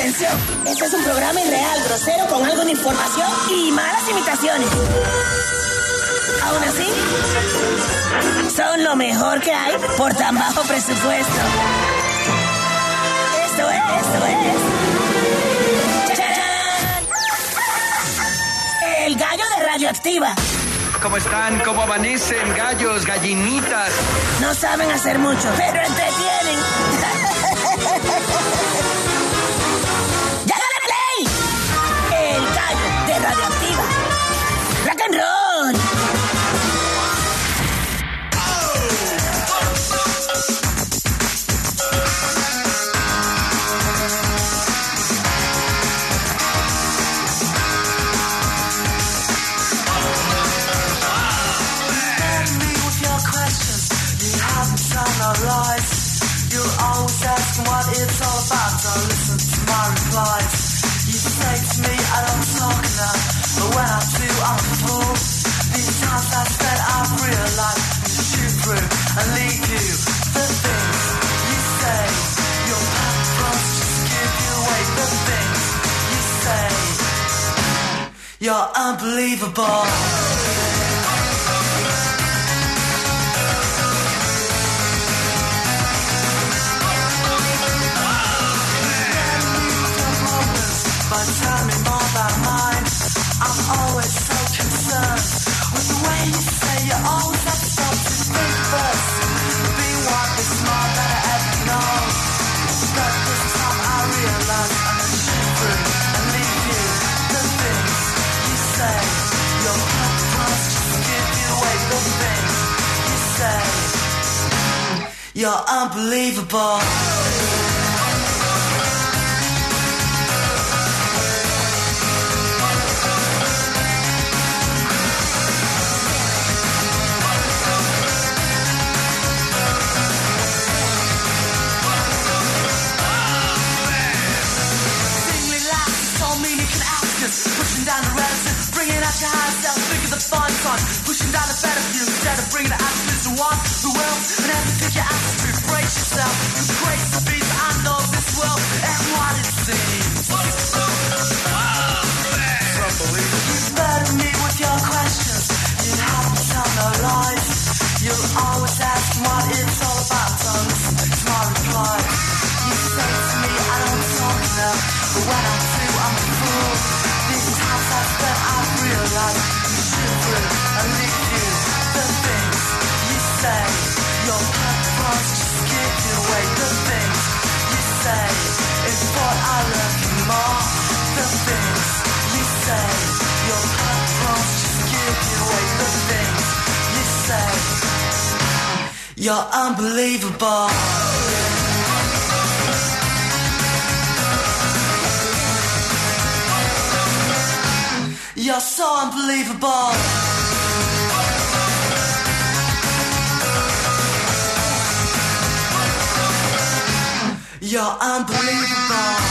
Atención, este es un programa irreal, grosero, con algo de información y malas imitaciones. Aún así, son lo mejor que hay por tan bajo presupuesto. Esto es. ¡Chachán! El gallo de Radioactiva. ¿Cómo están? ¿Cómo amanecen? Gallos, gallinitas. No saben hacer mucho, pero entretienen. ¡Llágale play! El gallo de Radioactiva. Rock and roll. You'll always ask what it's all about. Don't listen to my replies. You say to me I don't talk enough, but when I do I'm a fool. These times I spent I've realized to shoot through and lead you. The things you say, your past just give you away. The things you say, you're unbelievable. But tell me more about mine. I'm always so concerned with the way you say you always have to stop to think first. Being what is more than I ever know. But this time I realize I'm gonna shoot through and leave you. The things you say, your past just give you away. The things you say, you're unbelievable. Pushing down the relatives, bringing out your higher self, figure the fun fun. Pushing down the better view instead of bringing the attitudes to one who will. And have to pick your attitude, brace yourself. You crazy to be, I know this world and what it seems. You burden me with your questions. You haven't tell no lies. You'll always ask what it's all about. Don't listen to my reply. You say to me I don't talk enough, but when I do I'm a fool. These times I spent I've realized you shoot through and leave you. The things you say, your past just give you away. The things you say is what I love you more. The things you say, your past just give you away. The things you say, you're unbelievable. You're so unbelievable. You're unbelievable.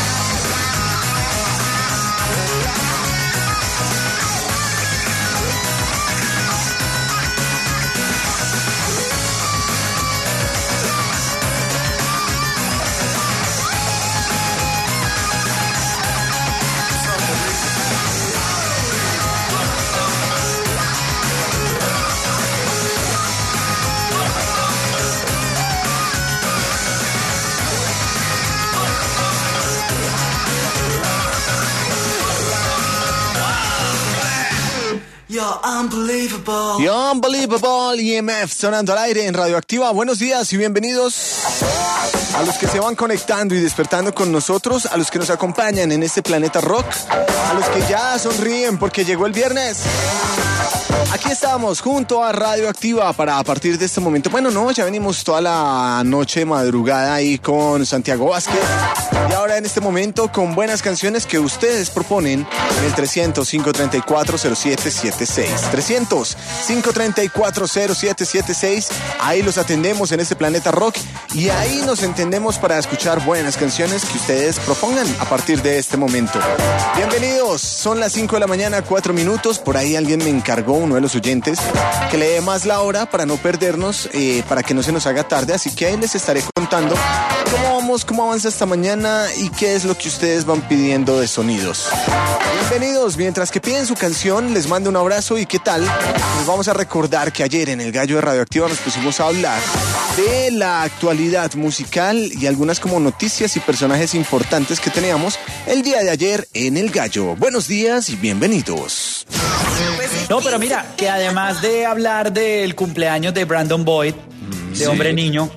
You're unbelievable. You're unbelievable. EMF sonando al aire en Radioactiva. Buenos días y bienvenidos a los que se van conectando y despertando con nosotros, a los que nos acompañan en este planeta rock, a los que ya sonríen porque llegó el viernes. Aquí estamos junto a Radioactiva para a partir de este momento. Bueno, no, ya venimos toda la noche madrugada ahí con Santiago Vázquez. Y ahora en este momento con buenas canciones que ustedes proponen en el 300-534-0776. 300-534-0776. Ahí los atendemos en este planeta rock y ahí nos entendemos para escuchar buenas canciones que ustedes propongan a partir de este momento. Bienvenidos, son las 5 de la mañana, 4 minutos. Por ahí alguien me encargó uno de los oyentes, que lee más la hora para no perdernos, para que no se nos haga tarde. Así que ahí les estaré contando cómo vamos, cómo avanza esta mañana y qué es lo que ustedes van pidiendo de sonidos. Bienvenidos, mientras que piden su canción, les mando un abrazo y qué tal. Nos vamos a recordar que ayer en el Gallo de Radioactiva nos pusimos a hablar de la actualidad musical y algunas como noticias y personajes importantes que teníamos el día de ayer en el Gallo. Buenos días y bienvenidos. No, pero mira, que además de hablar del cumpleaños de Brandon Boyd, de Hombre Niño,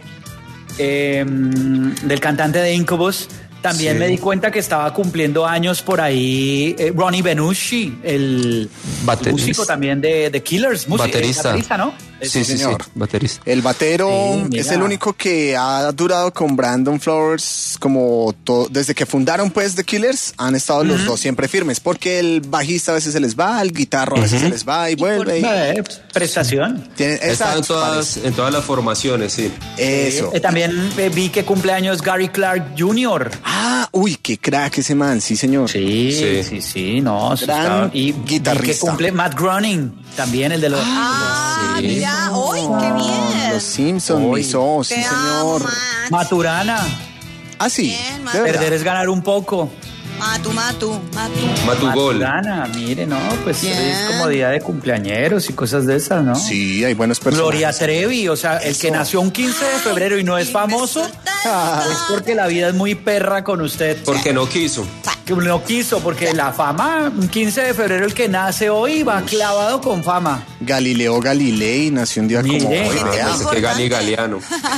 del cantante de Incubus, también me di cuenta que estaba cumpliendo años por ahí Ronnie Benushi, el músico también de The Killers, baterista, ¿no? Sí, señor. Baterista. El batero es el único que ha durado con Brandon Flowers como desde que fundaron pues The Killers, han estado los dos siempre firmes, porque el bajista a veces se les va, el guitarro a veces se les va y vuelve. Prestación. Está en todas las formaciones, sí. Eso. También vi que cumpleaños Gary Clark Jr. Uy, qué crack ese man, sí señor. Sí, no. Gran guitarrista. Vi que cumple Matt Groening, también el de los... Mira, hoy, qué bien. Los Simpsons, sí señor. Maturana. Sí. Bien, Perder es ganar un poco. Matu Gol. Maturana, mire, no, pues es como día de cumpleañeros y cosas de esas, ¿no? Sí, hay buenos personajes. Gloria Trevi, o sea, el que nació un 15 de febrero y no es famoso, es porque la vida es muy perra con usted. Porque no quiso. Que no quiso, porque la fama, un 15 de febrero el que nace hoy va clavado con fama. Galileo Galilei nació un día como hoy. Que Gali Galeano.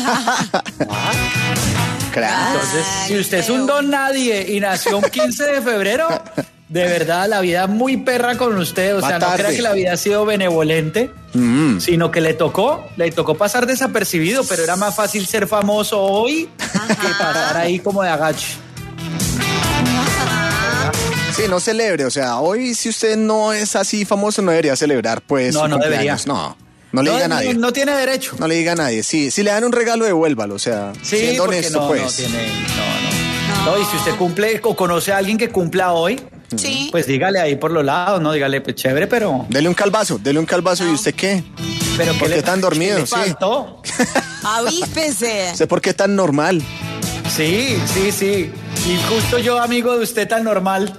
Entonces, si usted es un don nadie y nació un 15 de febrero, de verdad la vida es muy perra con usted. O sea, no crea que la vida ha sido benevolente, sino que le tocó pasar desapercibido, pero era más fácil ser famoso hoy que pasar ahí como de agache. Sí, no celebre, o sea, hoy si usted no es así famoso no debería celebrar pues no debería. No le diga a nadie. No tiene derecho. No le diga a nadie. Sí, si le dan un regalo, devuélvalo, o sea, siendo honesto, pues. No, y si usted cumple o conoce a alguien que cumpla hoy, pues dígale ahí por los lados, ¿no? Dígale, pues chévere, pero... Dele un calvazo, ¿y usted qué? ¿Pero ¿Por qué tan dormido? ¿Qué le faltó? Avíspese. ¿Usted por qué tan normal? Sí. Y justo yo, amigo de usted tan normal.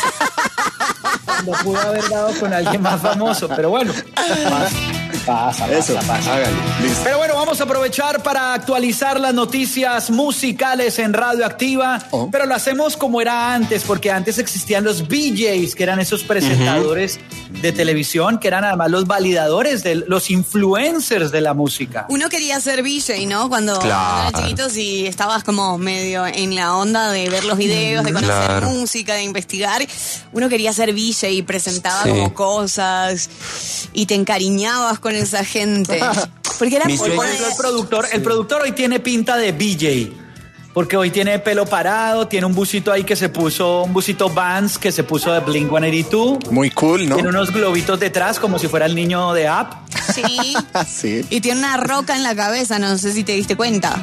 Lo pude haber dado con alguien más famoso, pero bueno. Pasa. Hágale, listo. Pero bueno, vamos a aprovechar para actualizar las noticias musicales en Radioactiva, pero lo hacemos como era antes, porque antes existían los VJs, que eran esos presentadores de televisión, que eran además los validadores, los influencers de la música. Uno quería ser VJ, ¿no? Cuando eras chiquitos y estabas como medio en la onda de ver los videos, de conocer música, de investigar. Uno quería ser VJ y presentaba como cosas y te encariñabas con esa gente. Porque era por ejemplo, el productor hoy tiene pinta de VJ. Porque hoy tiene pelo parado, tiene un busito ahí un busito Vans que se puso de Blink-182. Muy cool, ¿no? Tiene unos globitos detrás como si fuera el niño de App. Sí. Sí. Y tiene una roca en la cabeza, no sé si te diste cuenta.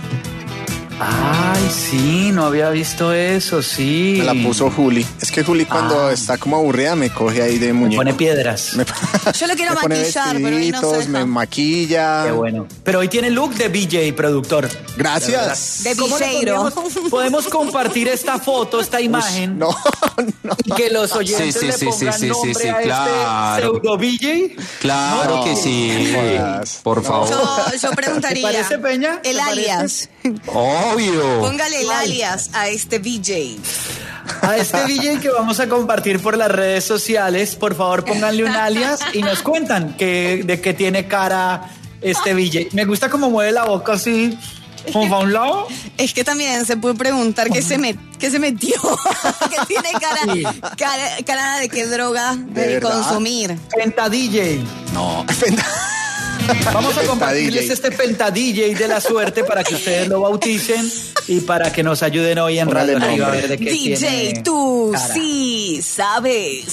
Ay, sí, no había visto eso, sí. Me la puso Juli. Es que Juli cuando está como aburrida me coge ahí de muñeco. Me pone piedras. Yo lo quiero maquillar, pero hoy no se deja. Me maquilla. Qué bueno. Pero hoy tiene look de VJ, productor. Gracias. De VJero. Podemos compartir esta foto, esta imagen. No. Y que los oyentes le pongan nombre a este pseudo VJ. Claro que sí. Por favor. Yo preguntaría. ¿Te parece, Peña? El alias. Obvio. Póngale el alias a este VJ. A este VJ que vamos a compartir por las redes sociales, por favor pónganle un alias y nos cuentan de qué tiene cara este VJ. Me gusta cómo mueve la boca así, como para un lado. Es que también se puede preguntar qué se metió. Que tiene cara de qué droga de consumir. Penta DJ. No. Vamos a compartirles este Penta DJ de la suerte para que ustedes lo bauticen y para que nos ayuden hoy en Radio Activa a ver de qué DJ, tiene tú cara. Sí sabes.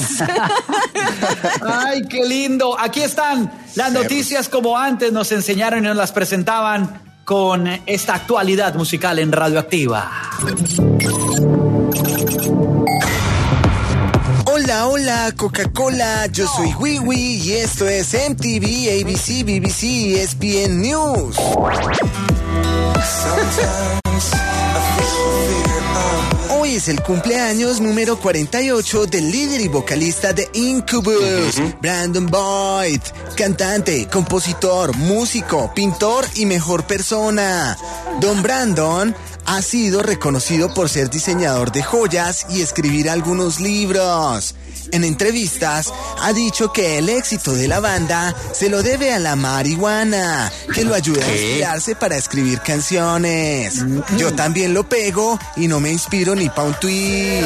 Ay, qué lindo. Aquí están las noticias como antes nos enseñaron y nos las presentaban con esta actualidad musical en Radio Activa. Hola Hola, hola, Coca-Cola, yo soy Wiwi y esto es MTV, ABC, BBC, ESPN News. Hoy es el cumpleaños número 48 del líder y vocalista de Incubus, Brandon Boyd, cantante, compositor, músico, pintor y mejor persona. Don Brandon ha sido reconocido por ser diseñador de joyas y escribir algunos libros. En entrevistas ha dicho que el éxito de la banda se lo debe a la marihuana, que lo ayuda a inspirarse para escribir canciones. Yo también lo pego y no me inspiro ni pa' un tweet.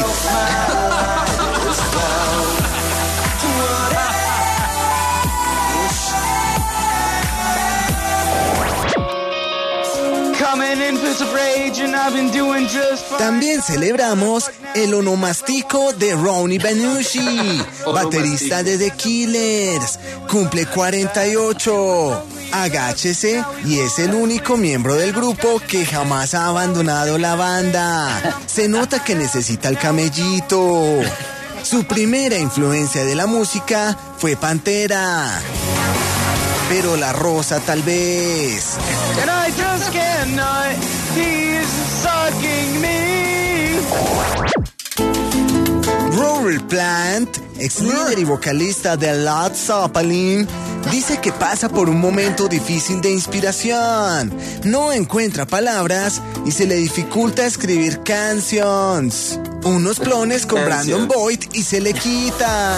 También celebramos el onomástico de Ronnie Benushi, baterista de The Killers. Cumple 48. Agáchese y es el único miembro del grupo que jamás ha abandonado la banda. Se nota que necesita el camellito. Su primera influencia de la música fue Pantera. Pero La Rosa tal vez. And I just cannot, he's sucking me. Robert Plant, ex líder y vocalista de Led Zeppelin, dice que pasa por un momento difícil de inspiración. No encuentra palabras y se le dificulta escribir canciones. Unos clones con Brandon Boyd y se le quita.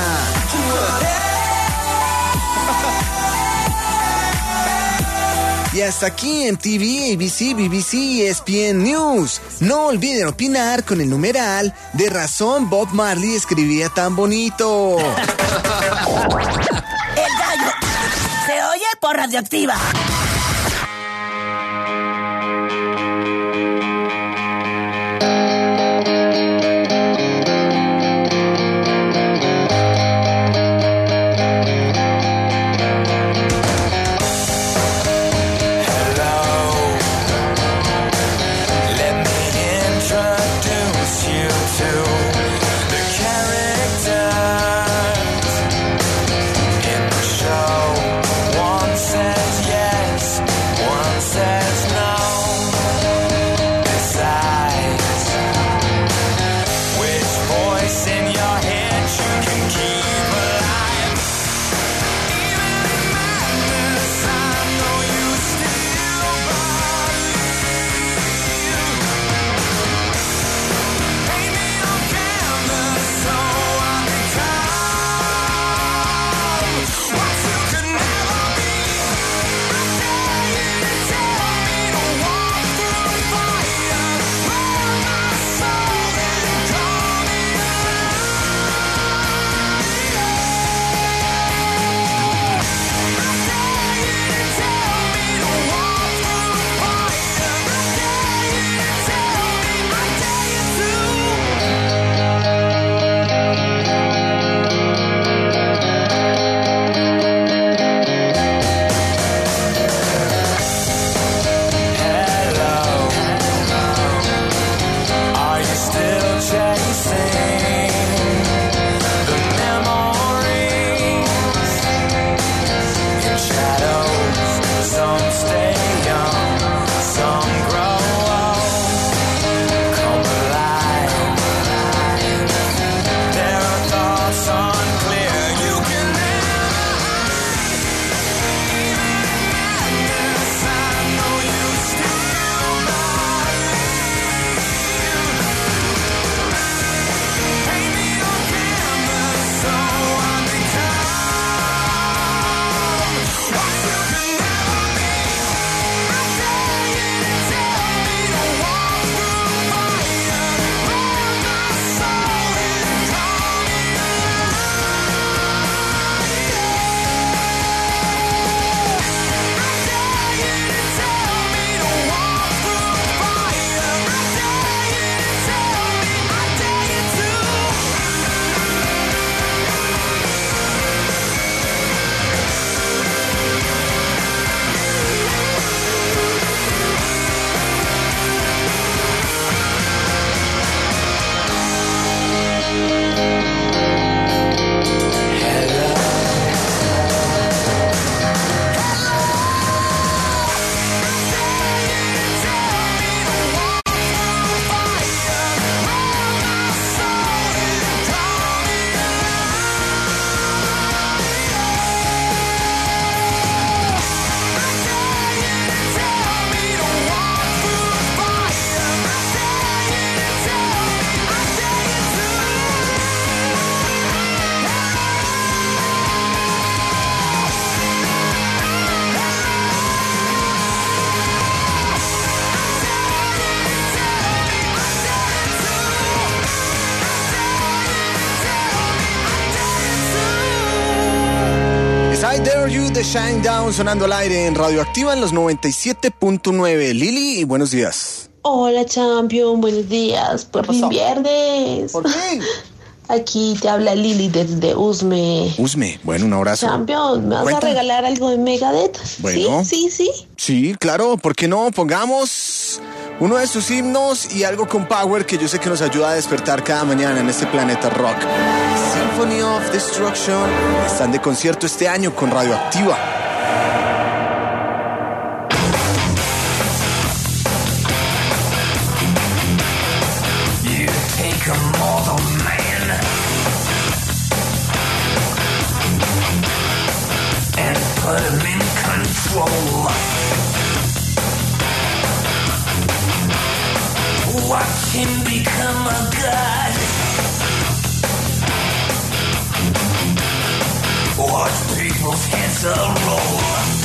Y hasta aquí MTV, ABC, BBC, ESPN News. No olviden opinar con el numeral de razón Bob Marley escribía tan bonito. El gallo se oye por Radioactiva. Yes. You de Shinedown sonando al aire en Radioactiva en los 97.9. Lili, buenos días. Hola, Champion, buenos días. Por fin viernes. ¿Por qué? Aquí te habla Lili desde Usme. Usme, bueno, un abrazo. Champion, ¿me vas a regalar algo de Megadeth? Bueno. Sí. Sí, claro, ¿por qué no? Pongamos uno de sus himnos y algo con power que yo sé que nos ayuda a despertar cada mañana en este planeta rock. Symphony of Destruction están de concierto este año con Radioactiva. Put him in control. Watch him become a god. Watch people's heads roll.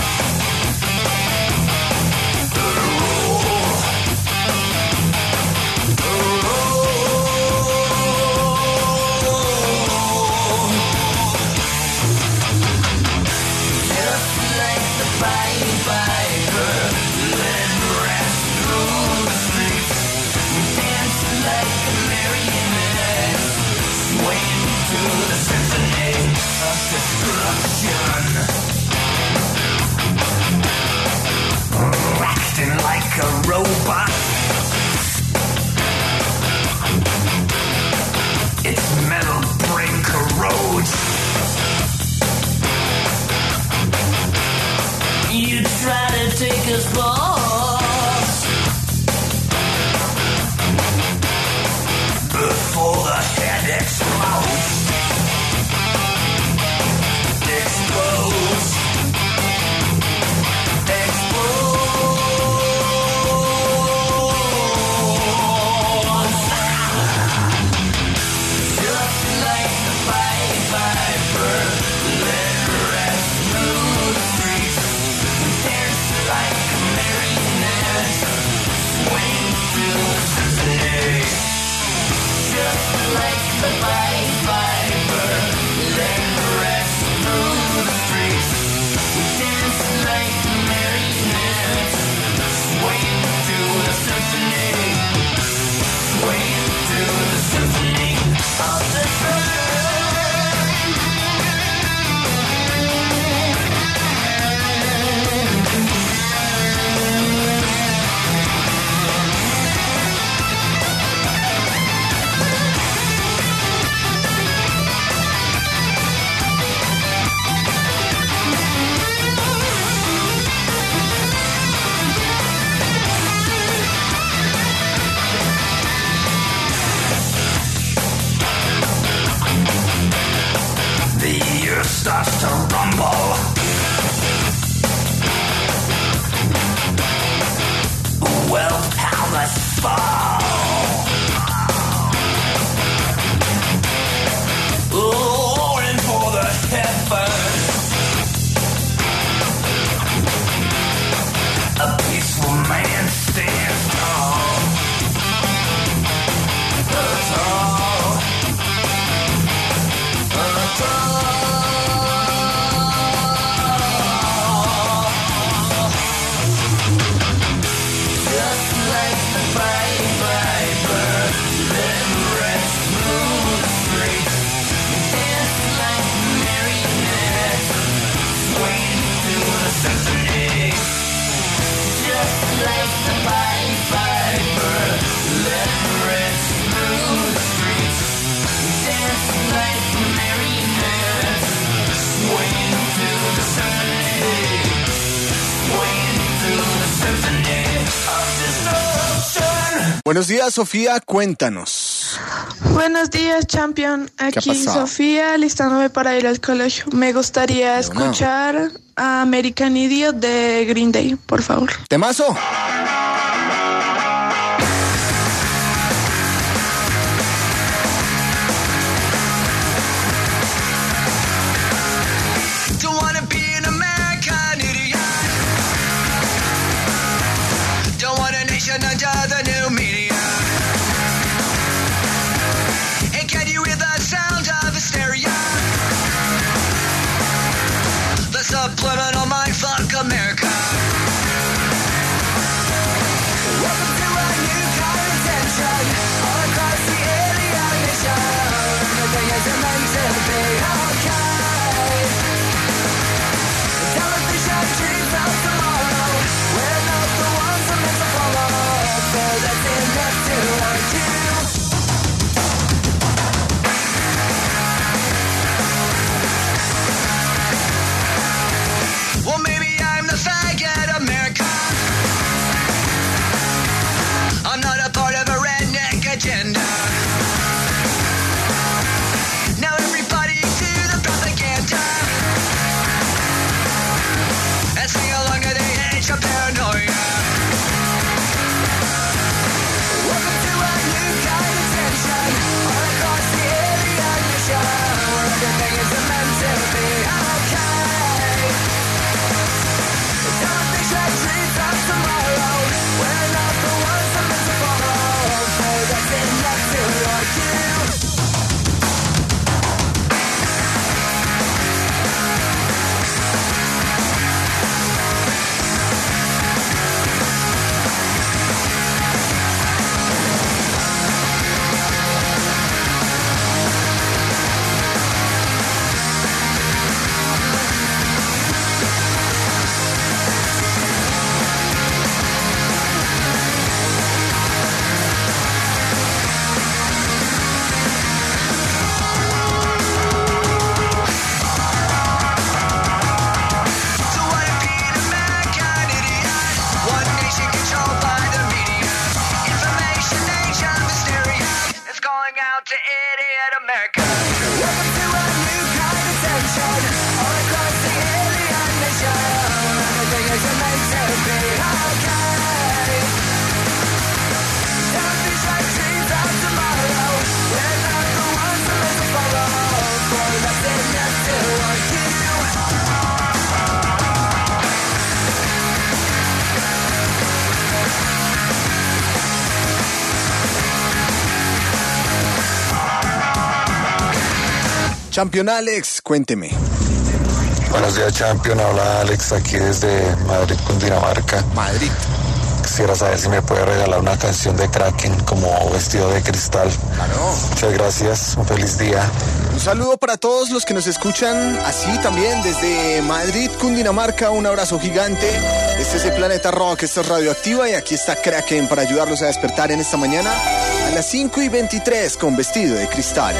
Acting like a robot. Its metal brain corrodes. You try to take us boss before the head explodes. Starts to rumble. Willpower fall. Roaring for the heavens. A peaceful man stands tall. Tall. Tall. Buenos días, Sofía, cuéntanos. Buenos días, Champion. Aquí Sofía, alistándome para ir al colegio. Me gustaría escuchar a American Idiot de Green Day, por favor. ¡Temazo! Under the new media. And can you hear the sound of hysteria? The subliminal out to idiot America. Welcome to a new kind of tension all across the alien nation. Everything isn't meant to be okay. Selfish like dreams of tomorrow. We're not the ones to live and follow. For nothing else to want you. Champion Alex, cuénteme. Buenos días, Champion. Habla Alex aquí desde Madrid, Cundinamarca. Madrid. Quisiera saber si me puede regalar una canción de Kraken como Vestido de Cristal. Claro. Muchas gracias. Un feliz día. Un saludo para todos los que nos escuchan así también desde Madrid, Cundinamarca. Un abrazo gigante. Este es el Planeta Rock, esto es Radioactiva y aquí está Kraken para ayudarlos a despertar en esta mañana a las 5:23 con Vestido de Cristal.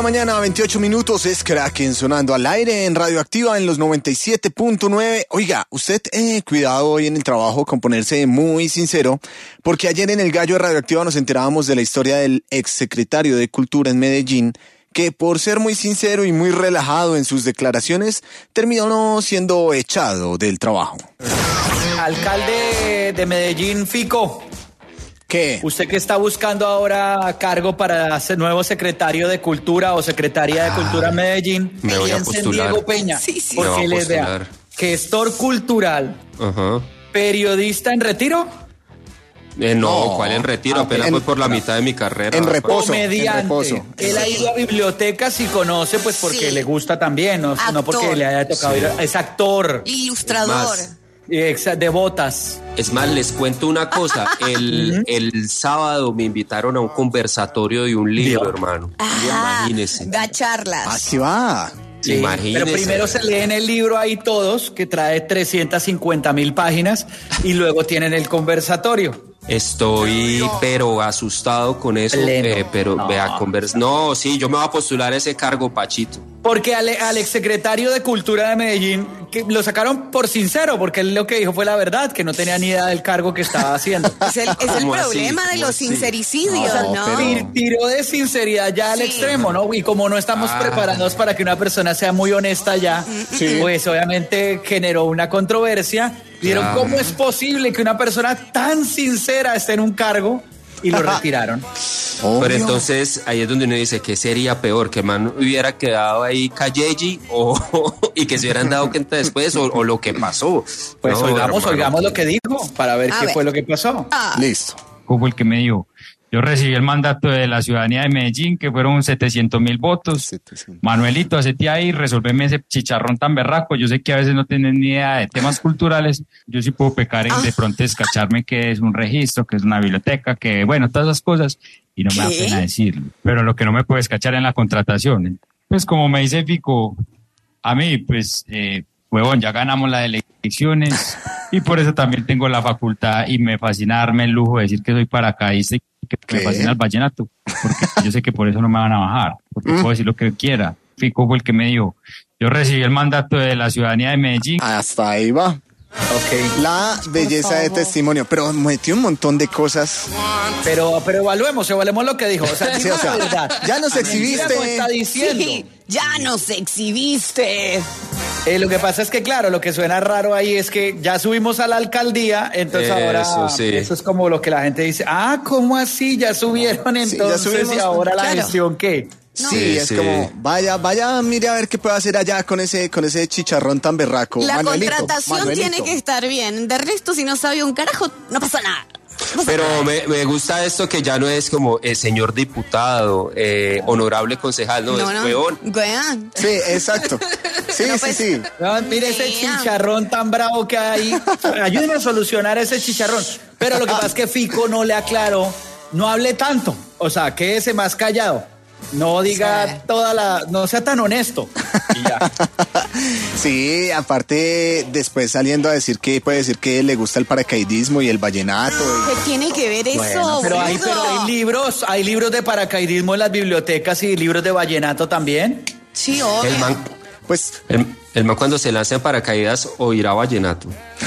mañana, 28 minutos, es Kraken sonando al aire en Radioactiva en los 97.9. Oiga, usted cuidado hoy en el trabajo con ponerse muy sincero, porque ayer en el Gallo de Radioactiva nos enterábamos de la historia del exsecretario de Cultura en Medellín, que por ser muy sincero y muy relajado en sus declaraciones, terminó siendo echado del trabajo. Alcalde de Medellín, Fico. ¿Qué? Usted que está buscando ahora cargo para ser nuevo secretario de Cultura o secretaria de Cultura en Medellín, me voy a piense en postular. Diego Peña, porque les vea gestor cultural, periodista en retiro. No, ¿cuál en retiro? Apenas voy por la mitad de mi carrera. En reposo. Comediante. En reposo. Él ha ido a bibliotecas y conoce, pues porque le gusta también, no porque le haya tocado ir. Es actor. Ilustrador. De botas. Es más, les cuento una cosa. El sábado me invitaron a un conversatorio de un libro, hermano. Imagínense. Da charlas. Así va. Sí, pero primero se leen el libro ahí todos, que trae 350,000 páginas, y luego tienen el conversatorio. Estoy, pero asustado con eso. Pero vea, no, sí, yo me voy a postular a ese cargo, Pachito. Porque al exsecretario de Cultura de Medellín, que lo sacaron por sincero, porque él lo que dijo fue la verdad, que no tenía ni idea del cargo que estaba haciendo. Es el problema de los sincericidios, ¿no? Tiró de sinceridad ya al extremo, ¿no? Y como no estamos preparados para que una persona sea muy honesta ya, pues obviamente generó una controversia. Vieron cómo es posible que una persona tan sincera esté en un cargo y lo retiraron. Pero entonces ahí es donde uno dice que sería peor, que man hubiera quedado ahí Calleji y que se hubieran dado cuenta después o lo que pasó. Pues oigamos lo que dijo para ver qué fue lo que pasó. Listo. Fue el que me dijo: yo recibí el mandato de la ciudadanía de Medellín, que fueron 700,000 votos. 700. Manuelito, hacete ahí, resolveme ese chicharrón tan berraco. Yo sé que a veces no tienen ni idea de temas culturales. Yo sí puedo pecar en de pronto escacharme que es un registro, que es una biblioteca, que bueno, todas esas cosas. Y no me da pena decirlo. Pero lo que no me puedo escachar en la contratación. Pues como me dice Fico, a mí, pues, huevón, ya ganamos las elecciones y por eso también tengo la facultad y me fascina darme el lujo de decir que soy paracaidista y que me fascina el vallenato, porque yo sé que por eso no me van a bajar, porque puedo decir lo que quiera. Fico fue el que me dijo: yo recibí el mandato de la ciudadanía de Medellín. Hasta ahí va. La belleza de testimonio, pero metió un montón de cosas. Pero evaluemos lo que dijo. O sea, la verdad. Ya nos exhibiste. Está diciendo. Sí, ya nos exhibiste. Lo que pasa es que, claro, lo que suena raro ahí es que ya subimos a la alcaldía, entonces ahora eso es como lo que la gente dice: ¿cómo así? Ya subieron, entonces, ¿y ahora la gestión qué? Sí, es como, vaya, mire a ver qué puede hacer allá con ese chicharrón tan berraco. La contratación tiene que estar bien. De resto, si no sabe un carajo, no pasa nada. Pero me gusta esto que ya no es como señor diputado, honorable concejal, no, es huevón. Sí, exacto. Sí. No, mire ese chicharrón tan bravo que hay. Ayúdenme a solucionar ese chicharrón. Pero lo que pasa es que Fico no le aclaró, no hable tanto. O sea, quédese más callado. No diga no sea tan honesto. Y ya. Sí, aparte después saliendo a decir que puede decir que le gusta el paracaidismo y el vallenato. ¿Qué tiene que ver eso? Pero hay libros de paracaidismo en las bibliotecas y libros de vallenato también. Sí, obvio. El man cuando se lanza en paracaídas oirá vallenato.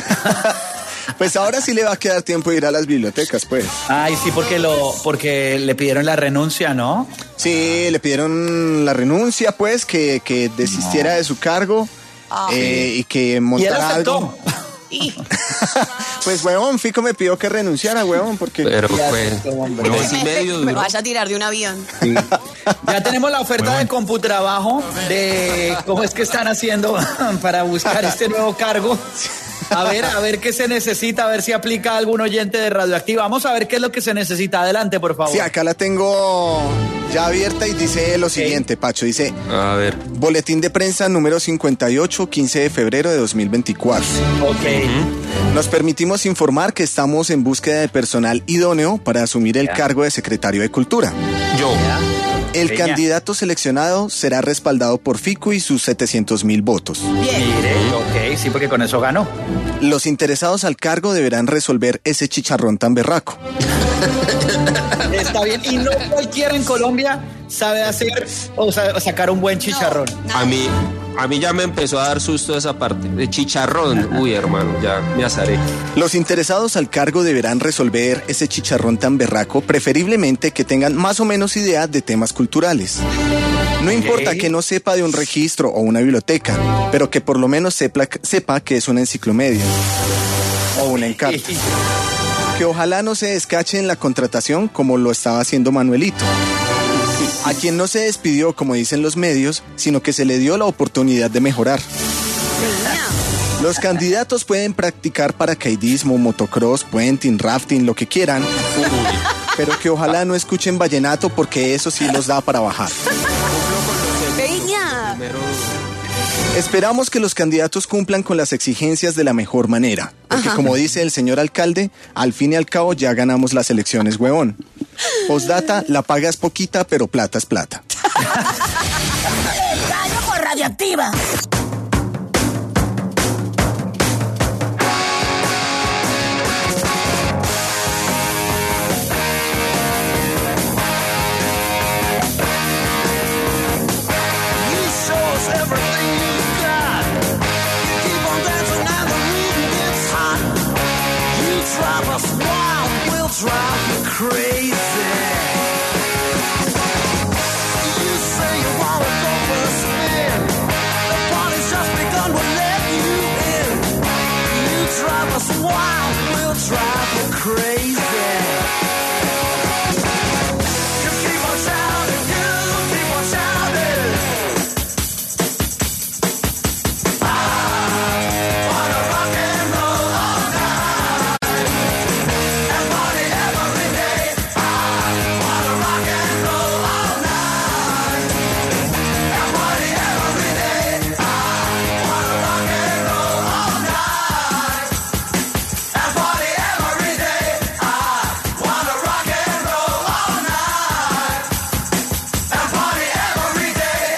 Pues ahora sí le va a quedar tiempo de ir a las bibliotecas, pues. Ay, sí, porque le pidieron la renuncia, ¿no? Sí, le pidieron la renuncia, pues, que desistiera de su cargo y que montara algo. Pues, huevón, Fico me pidió que renunciara, huevón, porque... Pero pues, me vaya a tirar de un avión. Sí. Ya tenemos la oferta de Computrabajo de cómo es que están haciendo para buscar este nuevo cargo. A ver qué se necesita, a ver si aplica algún oyente de Radioactiva. Vamos a ver qué es lo que se necesita. Adelante, por favor. Sí, acá la tengo ya abierta y dice lo siguiente, Pacho. Dice, a ver. Boletín de prensa número 58, 15 de febrero de 2024. Nos permitimos informar que estamos en búsqueda de personal idóneo para asumir el cargo de secretario de Cultura. Yo. El candidato seleccionado será respaldado por Fico y sus 700.000 votos. Bien. Mire, ok, sí, porque con eso ganó. Los interesados al cargo deberán resolver ese chicharrón tan berraco. Está bien, y no cualquiera en Colombia sabe hacer o sacar un buen chicharrón. No. A mí ya me empezó a dar susto esa parte de chicharrón. Uy, hermano, ya me asaré. Los interesados al cargo deberán resolver ese chicharrón tan berraco, preferiblemente que tengan más o menos idea de temas culturales. No importa que no sepa de un registro o una biblioteca, pero que por lo menos sepa que es una enciclopedia o una encarta. Que ojalá no se descache en la contratación como lo estaba haciendo Manuelito, a quien no se despidió, como dicen los medios, sino que se le dio la oportunidad de mejorar. Los candidatos pueden practicar paracaidismo, motocross, puenting, rafting, lo que quieran, pero que ojalá no escuchen vallenato porque eso sí los da para bajar. Esperamos que los candidatos cumplan con las exigencias de la mejor manera, porque como dice el señor alcalde, al fin y al cabo ya ganamos las elecciones, huevón. Postdata, la paga es poquita, pero plata es plata. El gallo por Radioactiva. Drive you crazy. You say you wanna go for a spin. The party's just begun, we'll let you in. You drive us wild, we'll drive you crazy. You keep on shouting, you keep on shouting. I wanna rock and roll all night. And party every day. I wanna rock and roll all night. And party every day. I wanna rock and roll all night. And party every day. I wanna rock and roll all night. And party every day.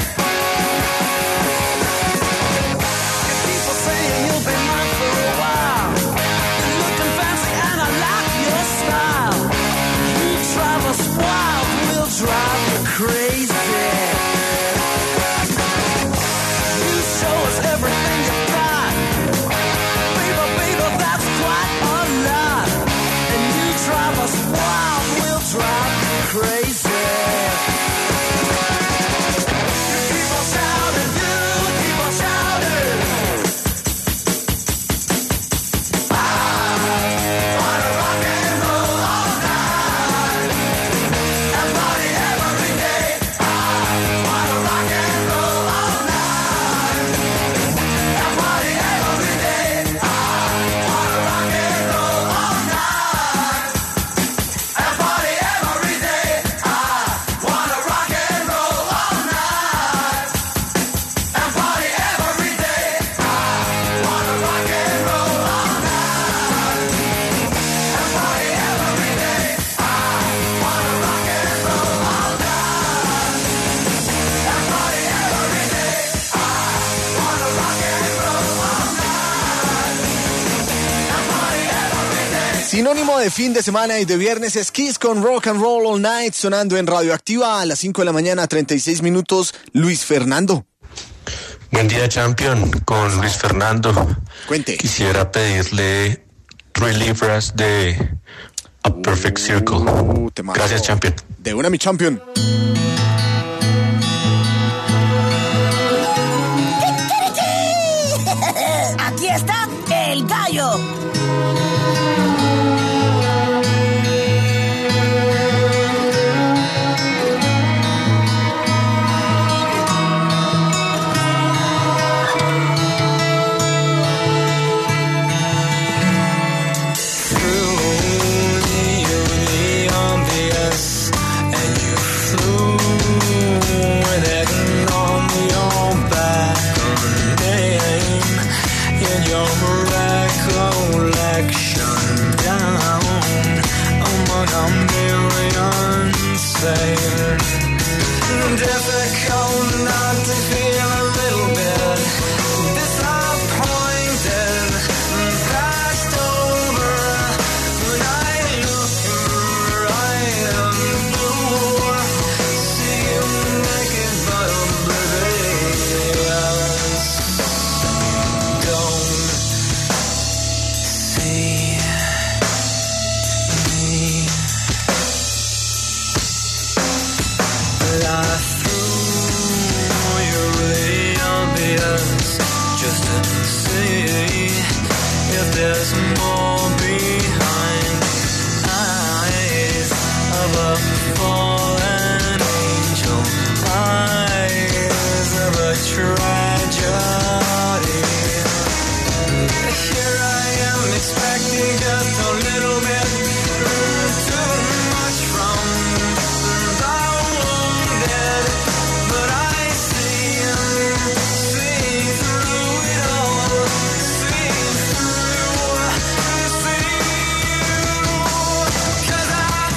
People saying you'll be mine for a while. You're looking fancy and I like your style. You drive us wild, we'll drive you crazy. You show us everything you got. Baby, baby, that's quite a lot. And you drive us wild, we'll drive you crazy. You keep on shouting, you keep on shouting. I wanna rock and roll all night. And party every day. I wanna rock and roll all night. And party every day. I wanna rock and roll all night. And party every day. I wanna rock and roll all night. And party every day. I wanna rock and roll all night. And party every day. I wanna rock and roll all night. And party every day. I wanna rock and roll all night. And party every day. Sinónimo de fin de semana y de viernes es Kiss con Rock and Roll All Night, sonando en Radioactiva a las 5 de la mañana, 36 minutos. Luis Fernando. Buen día, Champion, con Luis Fernando. Cuente. Quisiera pedirle 3 libras de A Perfect Circle. Te mando. Gracias, Champion. De una, mi champion. Aquí está el gallo. Your recollection see me. Lie through your ambience just to see if there's more behind the eyes of a fallen angel, eyes of a tragedy. Here I am expecting just a little bit too much from the wounded, but I see through it all, see through you, 'cause I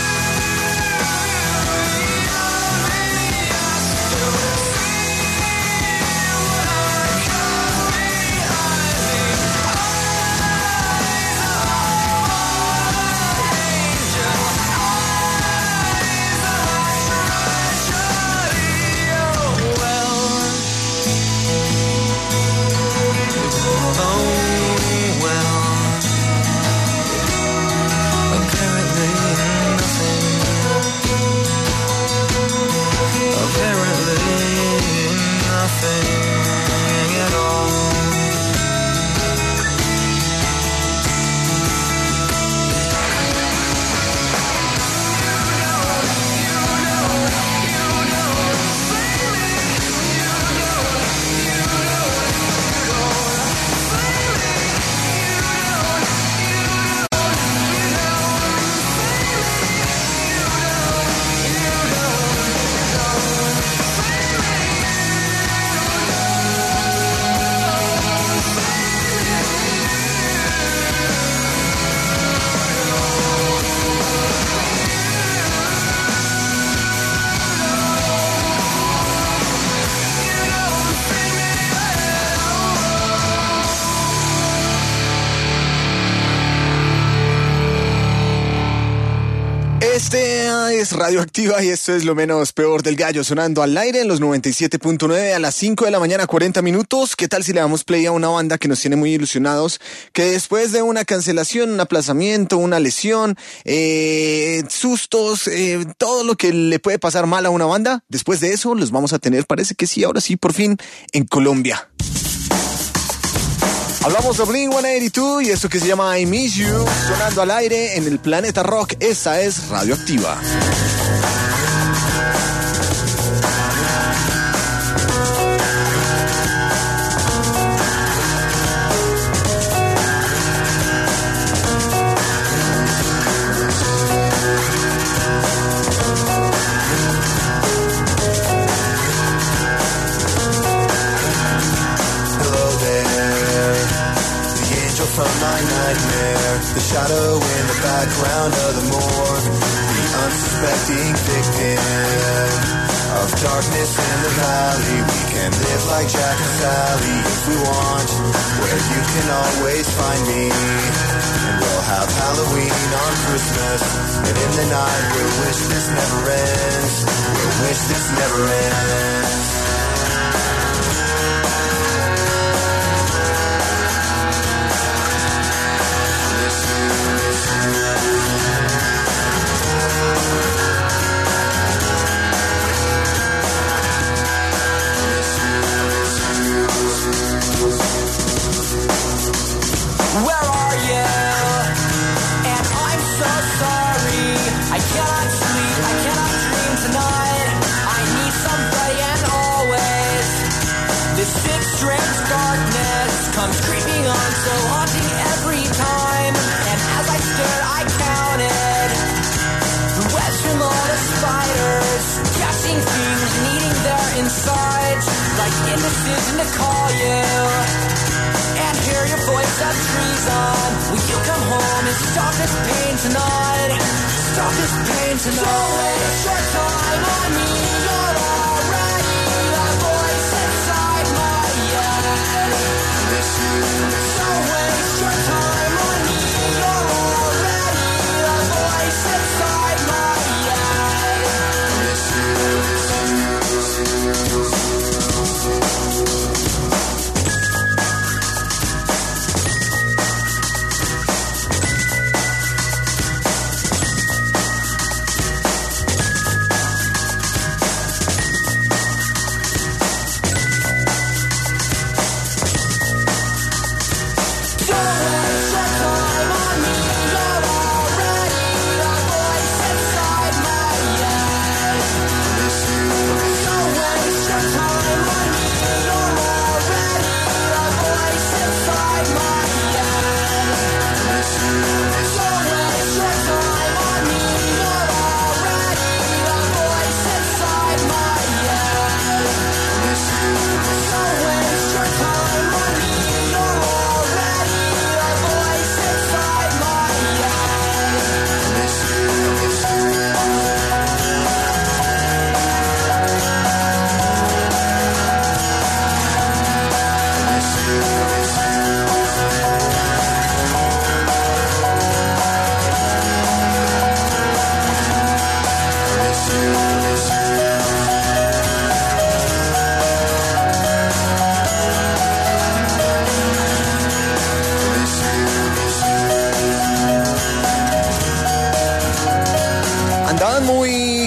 Es Radioactiva y esto es lo menos peor del gallo, sonando al aire en los 97.9 a las 5 de la mañana, 40 minutos. ¿Qué tal si le damos play a una banda que nos tiene muy ilusionados? Que después de una cancelación, un aplazamiento, una lesión, sustos, todo lo que le puede pasar mal a una banda, después de eso los vamos a tener, parece que sí, ahora sí, por fin, en Colombia. Hablamos de Blink-182 y esto que se llama I Miss You, sonando al aire en el Planeta Rock. Esta es Radioactiva. From my nightmare, the shadow in the background of the morgue, the unsuspecting victim of darkness in the valley. We can live like Jack and Sally if we want, where you can always find me. And we'll have Halloween on Christmas, and in the night we'll wish this never ends. We'll wish this never ends. Where are you? And I'm so sorry. I cannot sleep, I cannot dream tonight. I need somebody and always. This thick, strange darkness comes creeping on, so haunting every time. And as I stared, I counted the webs from all the spiders, catching things and eating their insides, like indecision to call you. And hear your voice of treason. Will you come home and stop this pain tonight? Stop this pain tonight. Don't waste your time on me. You're already a voice inside my head. Don't waste your time on me. You're already a voice inside my head.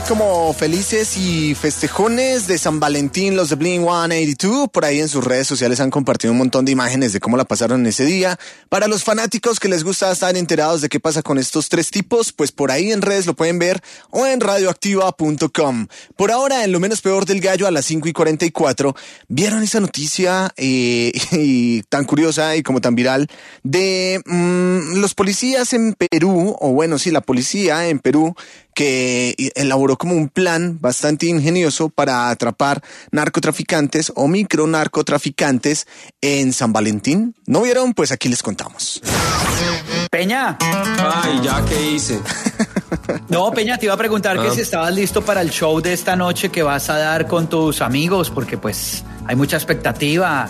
como felices y festejones de San Valentín, los de Blink-182. Por ahí en sus redes sociales han compartido un montón de imágenes de cómo la pasaron ese día. Para los fanáticos que les gusta estar enterados de qué pasa con estos tres tipos, pues por ahí en redes lo pueden ver o en radioactiva.com. Por ahora, en lo menos peor del gallo, a las 5:44, ¿vieron esa noticia y tan curiosa y como tan viral de los policías en Perú, o bueno, sí, la policía en Perú, que elaboró como un plan bastante ingenioso para atrapar narcotraficantes o micronarcotraficantes en San Valentín? ¿No vieron? Pues aquí les contamos. Peña. Ay, ya, ¿qué hice? No, Peña, te iba a preguntar que si estabas listo para el show de esta noche que vas a dar con tus amigos, porque pues hay mucha expectativa.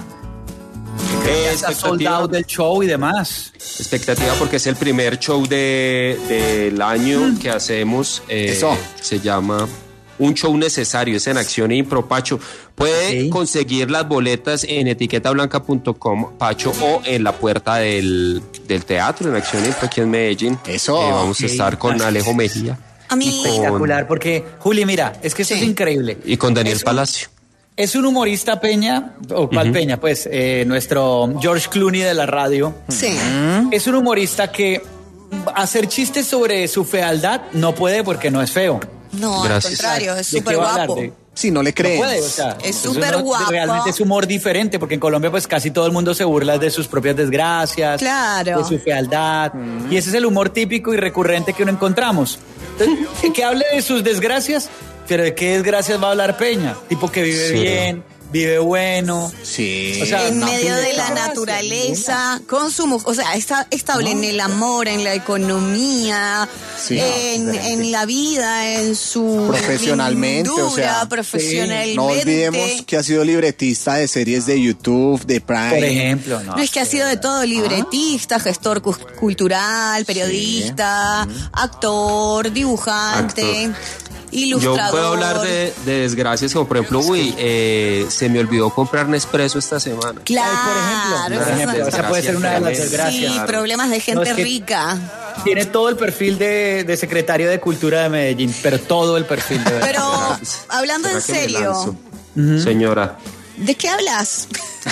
Está sold out del show y demás. Expectativa porque es el primer show del año que hacemos. Eso. Se llama Un Show Necesario, es en Acción e Impro, Pacho. Puede conseguir las boletas en etiquetablanca.com, Pacho, o en la puerta del teatro en Acción e Impro aquí en Medellín. Eso. Vamos a estar con Alejo Mejía. A mí. Espectacular, porque, Juli, mira, es que esto es increíble. Y con Daniel Palacio. Es un humorista, Peña, o ¿cuál Peña? Pues nuestro George Clooney de la radio. Sí. Es un humorista que hacer chistes sobre su fealdad no puede porque no es feo. No, Gracias. al contrario, es ¿De súper qué va a hablar? guapo. Si no le creen. No puede, o sea, Es eso súper guapo. Realmente es humor diferente, porque en Colombia pues casi todo el mundo se burla de sus propias desgracias, Claro. de su fealdad, y ese es el humor típico y recurrente que uno encontramos. Entonces, que hable de sus desgracias, pero ¿de qué desgracias va a hablar Peña? Tipo que vive bien, vive bueno. Sí. O sea, En no, medio de la claro, naturaleza, con su mujer, o sea, está estable en el amor, en la economía, Sí, en la vida, en su profesionalmente, lindura, o sea, profesionalmente. No olvidemos que ha sido libretista de series de YouTube, de Prime. por ejemplo, No, es que ha sido de todo, libretista, gestor cultural, periodista, actor, dibujante, ilustrador. Yo puedo hablar de desgracias como por ejemplo, se me olvidó comprar Nespresso esta semana. Claro, por ejemplo, esa puede ser una de las desgracias. Sí, problemas de gente No, es que rica. Tiene todo el perfil de secretario de Cultura de Medellín, pero todo el perfil de verdad. Pero, hablando en ¿Será que me serio, lanzo? Señora. ¿de qué hablas?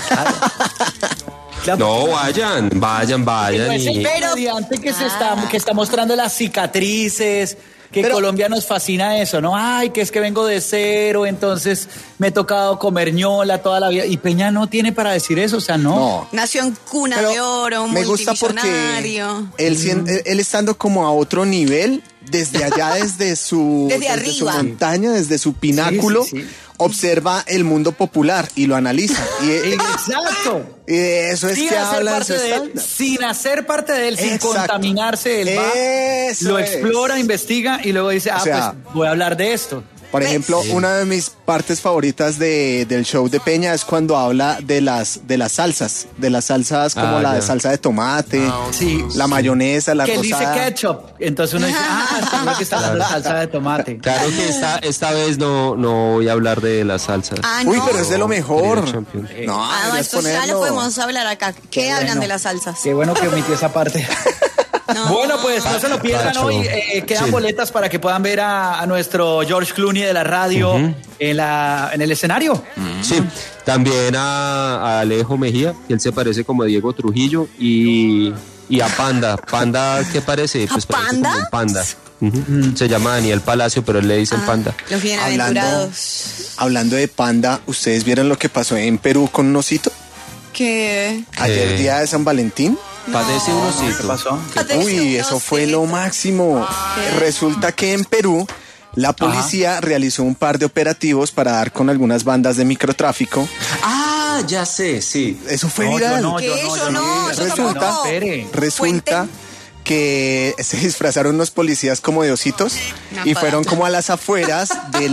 No, vayan. Pues, Y... pero comediante que está mostrando las cicatrices, que Colombia nos fascina eso, ¿no? Ay, que es que vengo de cero, entonces me he tocado comer ñola toda la vida. Y Peña no tiene para decir eso, o sea, no. Nació en cuna de oro, me gusta porque multimillonario. él estando como a otro nivel, desde allá, desde su Arriba. montaña, desde su pináculo, Sí. observa el mundo popular y lo analiza. Exacto. Y de eso es Sin que hacer habla en parte su de él, stand-up. sin hacer parte de él, sin Exacto. contaminarse del bar, Eso lo es. explora, investiga y luego dice, O sea, pues voy a hablar de esto. Por ejemplo, una de mis partes favoritas del show de Peña es cuando habla de las salsas como la salsa de tomate, la mayonesa, la que él rosada. dice ketchup, entonces uno dice, seguro que está hablando de salsa de tomate. Claro que esta vez no voy a hablar de las salsas. Uy, pero es de lo mejor. No, Ah, deberías esto ya lo ponerlo. podemos hablar acá. ¿Qué hablan bueno. de las salsas? Qué bueno que omitió esa parte. Bueno, pues no se lo pierdan Pacho. hoy. Quedan boletas para que puedan ver a nuestro George Clooney de la radio en el escenario. Sí, también a Alejo Mejía, que él se parece como a Diego Trujillo, y a Panda. ¿Panda qué parece? Pues parece Panda? como un panda. Se llama Daniel Palacio, pero él le dicen Panda. Los bienaventurados. Hablando de Panda, ¿ustedes vieron lo que pasó en Perú con un osito? ¿Qué? Ayer, día de San Valentín. Padece un osito. ¿Qué pasó? Uy, eso fue lo máximo. Resulta que en Perú la policía realizó un par de operativos para dar con algunas bandas de microtráfico. Ah, ya sé, sí. Eso fue No, viral. Resulta Resulta que se disfrazaron unos policías como de ositos y fueron como a las afueras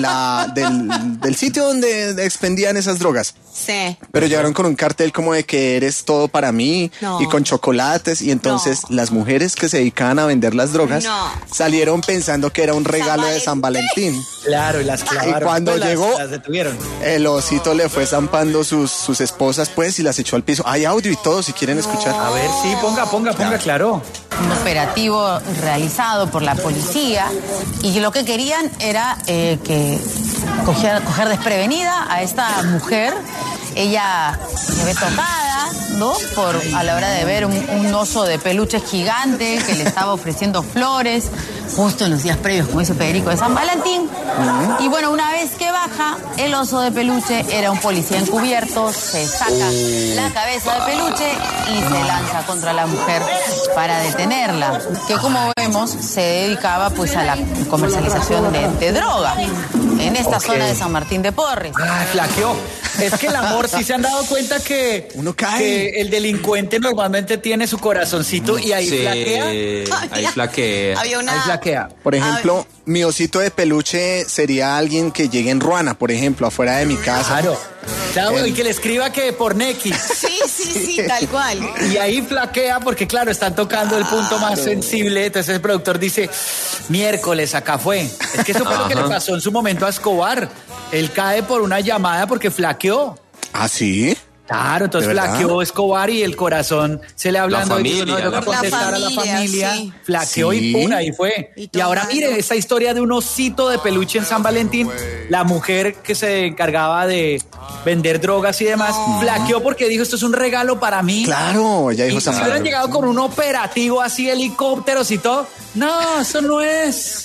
del sitio donde expendían esas drogas. Sí. Pero llegaron con un cartel como de que eres todo para mí No. y con chocolates, y entonces las mujeres que se dedicaban a vender las drogas salieron pensando que era un regalo de San Valentín. Claro, y las clavaron. Y cuando Pues llegó, las detuvieron. el osito le fue zampando sus esposas pues y las echó al piso. Hay audio y todo si quieren escuchar. A ver, sí, ponga, claro. un operativo realizado por la policía y lo que querían era que coger desprevenida a esta mujer. Ella se ve tocada, ¿no? A la hora de ver un oso de peluche gigante que le estaba ofreciendo flores justo en los días previos, como dice Federico, de San Valentín. Y bueno, una vez que baja, el oso de peluche era un policía encubierto, se saca la cabeza de peluche y se lanza contra la mujer para detenerla, que como vemos se dedicaba pues a la comercialización de droga en esta zona de San Martín de Porres. Flaqueó. Es que el amor, sí se han dado cuenta que, uno cae. Que el delincuente normalmente tiene su corazoncito y ahí flaquea. Ahí flaquea. Había una... Ahí flaquea. Por ejemplo, mi osito de peluche sería alguien que llegue en Ruana, por ejemplo, afuera de mi casa. Claro, y que le escriba que por Neki. Sí, tal cual. Y ahí flaquea porque, claro, están tocando el punto más sensible. Entonces el productor dice, miércoles, acá fue. Es que eso fue lo que le pasó en su momento a Escobar. Él cae por una llamada porque flaqueó. ¿Ah, sí? Claro, entonces flaqueó Escobar y el corazón se le hablando familia, y no contestar a la familia, sí. flaqueó y pum, ahí fue. Y ahora miren esta historia de un osito de peluche en San Valentín, la mujer que se encargaba de vender drogas y demás, flaqueó porque dijo, esto es un regalo para mí. Claro, ya dijo y si hubieran llegado con un operativo así, helicópteros y todo, no, eso no es.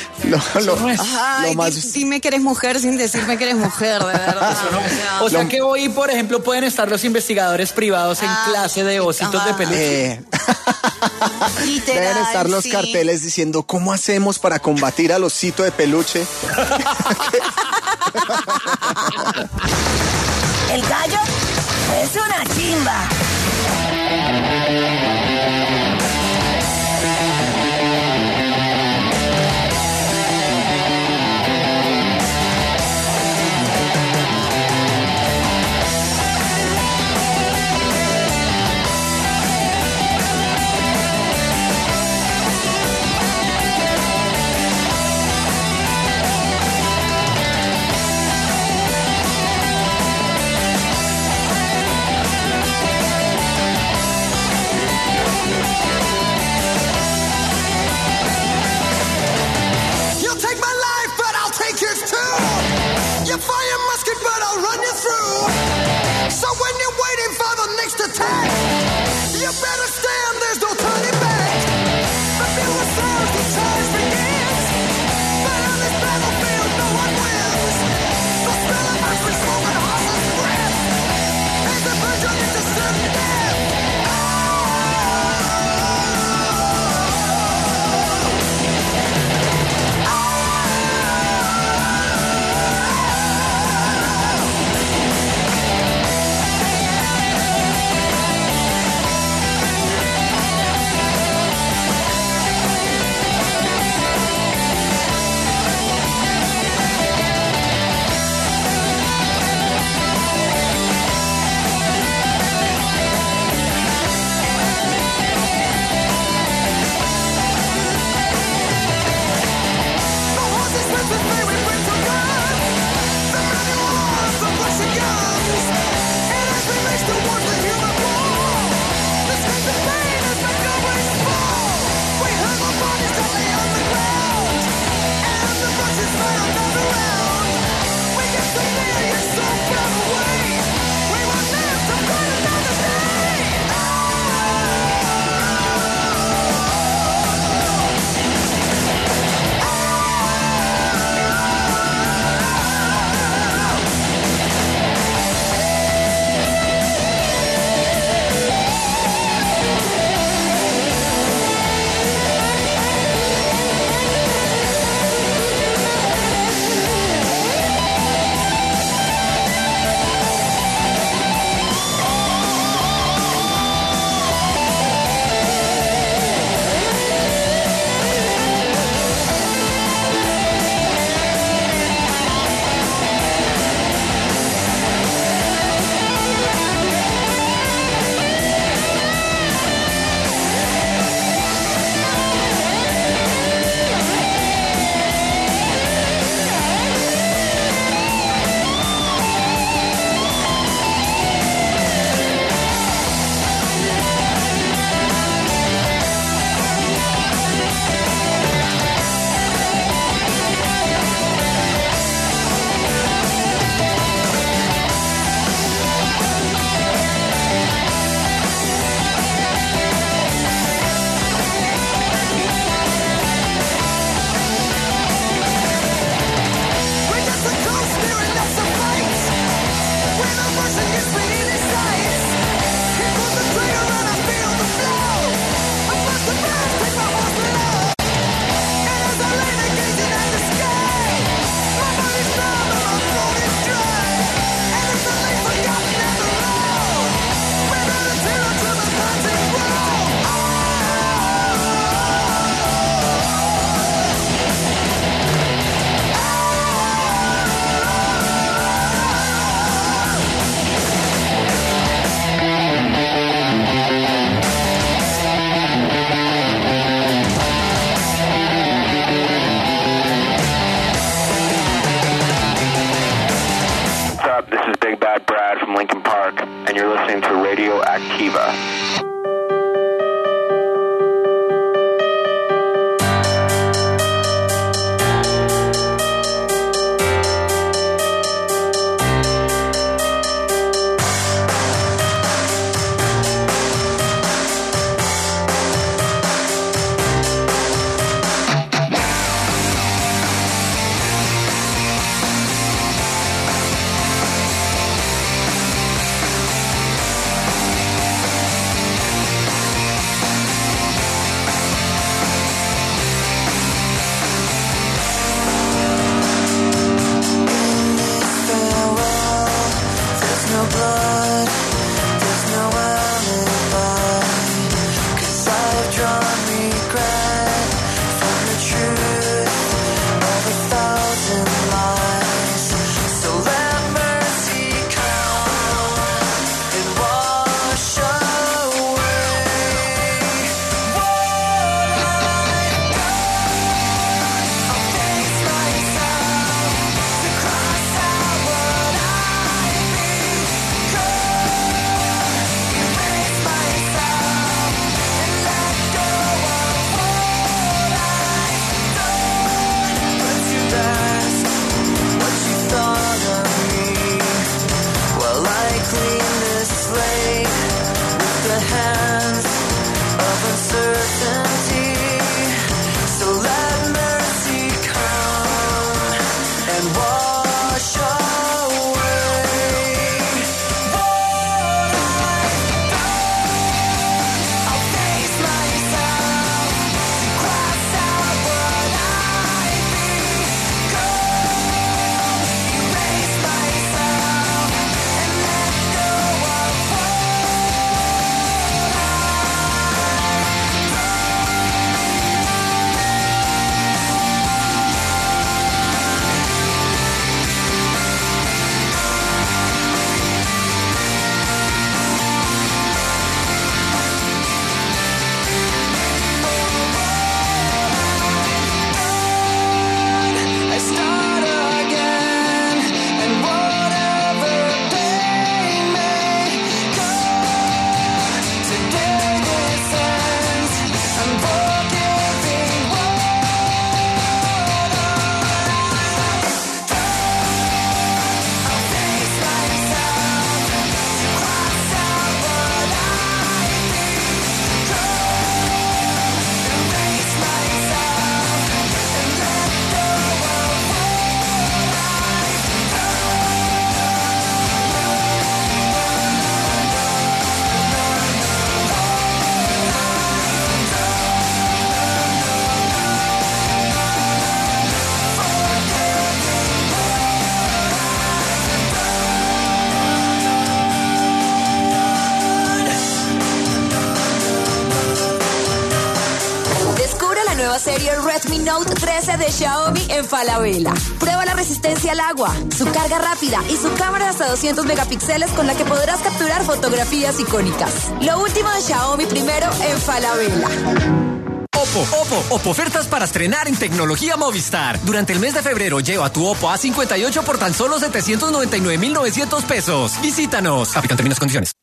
Dime que eres mujer sin decirme que eres mujer, de verdad. O sea que hoy, por ejemplo, pueden estar los investigadores privados en clase de ositos de peluche. Literal, deben estar los carteles diciendo, ¿cómo hacemos para combatir al osito de peluche? El gallo es una chimba. nueva serie Redmi Note 13 de Xiaomi en Falabella. Prueba la resistencia al agua, su carga rápida y su cámara de hasta 200 megapíxeles con la que podrás capturar fotografías icónicas. Lo último de Xiaomi primero en Falabella. Oppo ofertas para estrenar en tecnología Movistar. Durante el mes de febrero lleva tu Oppo A58 por tan solo 799,900 pesos. Visítanos. Aplican términos y condiciones.